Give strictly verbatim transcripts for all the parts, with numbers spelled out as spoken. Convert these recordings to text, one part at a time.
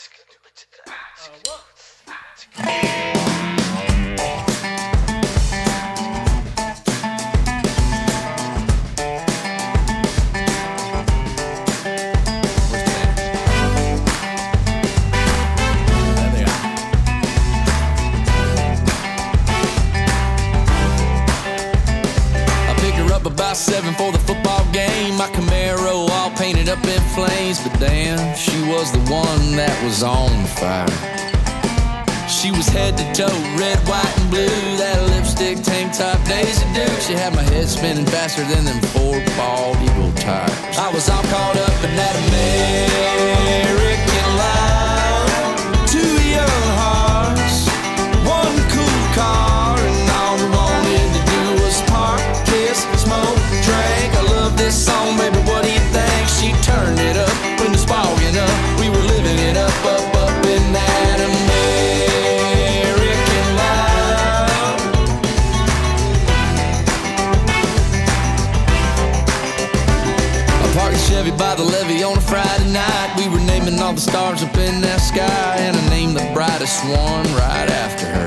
About seven for the football game, my Camaro all painted up in flames. But damn, she was the one that was on fire. She was head to toe, red, white, and blue. That lipstick, tank top, Daisy Duke. She had my head spinning faster than them four bald eagle tires. I was all caught up in that American life. Two young hearts, one cool car, and all we wanted to do was park, kiss, smoke, drink. I love this song, baby, what do you think? She turned it up when it's fogging up. We were living it up, up, up in that American life. I parked the Chevy by the levee on a Friday night. We were naming all the stars up in that sky, and I named the brightest one right after her.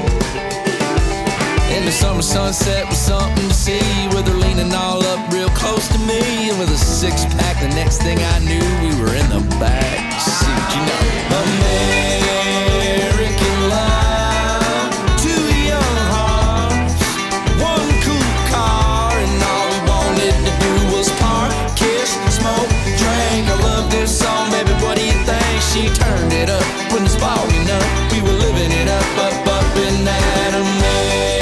And the summer sunset was something to see, with her leaning all up real close to me. And with a six-pack, the next thing I knew, we were in the back seat. You know, American life. Two young hearts, one cool car, and all we wanted to do was park, kiss, smoke, drink. I love this song, baby, what do you think? She turned it up when it's fogging up. We were living it up, up, up in that American.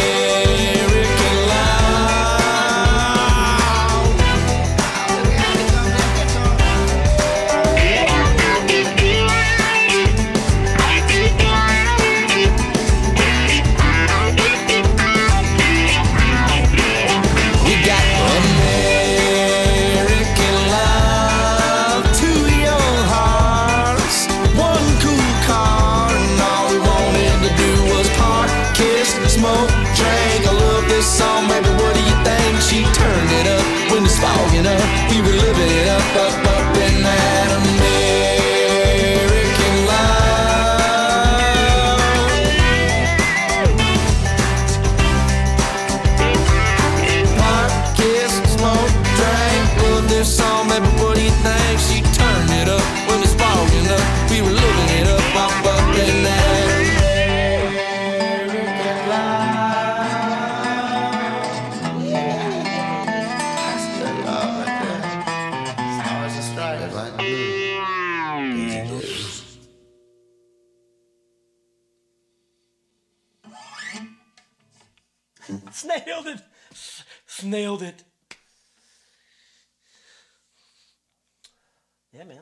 Smoke, drink, I love this song, baby, what do you think? She turned it up when it's fogging up. We were living it up, up, up in that American life. Park, kiss, smoke, drink, love this song, baby, what do you think? She turned it up when it's fogging up. We were living it up, up, up in that. Snailed it! Snailed it! Yeah, man.